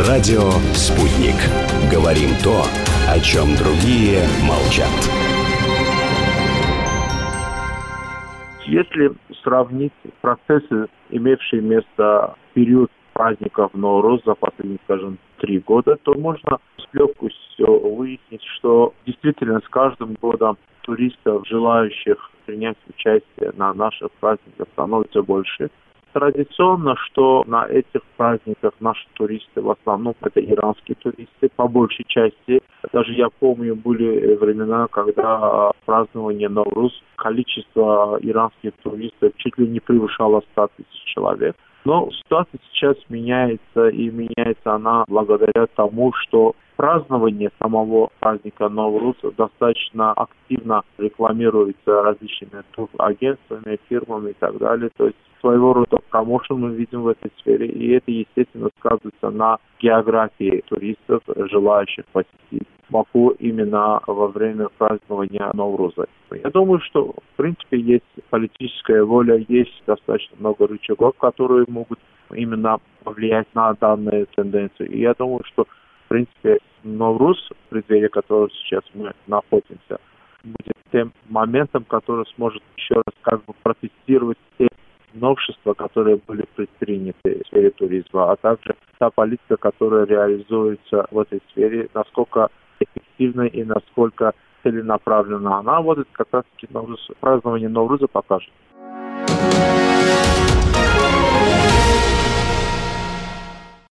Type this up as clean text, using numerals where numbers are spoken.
Радио «Спутник». Говорим то, о чем другие молчат. Если сравнить процессы, имевшие место в период праздников Ноуруз за последние, 3 года, то можно с легкостью выяснить, что действительно с каждым годом туристов, желающих принять участие на наших праздниках, становится больше. Традиционно, что на этих праздниках наши туристы, в основном это иранские туристы, по большей части. Даже я помню, были времена, когда празднование Ноуруз, количество иранских туристов чуть ли не превышало 100 тысяч человек. Но ситуация сейчас меняется, и меняется она благодаря тому, что празднование самого праздника Ноуруз достаточно активно рекламируется различными турагентствами, фирмами и так далее. То есть своего рода промоушен мы видим в этой сфере, и это, естественно, сказывается на географии туристов, желающих посетить Баку именно во время празднования Ноуруза. Я думаю, что, в принципе, есть политическая воля, есть достаточно много рычагов, которые могут именно повлиять на данную тенденцию. И я думаю, что, в принципе, Ноуруз, в преддверии которого сейчас мы находимся, будет тем моментом, который сможет еще раз протестировать те новшества, которые были предприняты в сфере туризма, а также та политика, которая реализуется в этой сфере, насколько эффективна и насколько целенаправленно она. Вот это как раз-таки празднование Ноуруза покажет.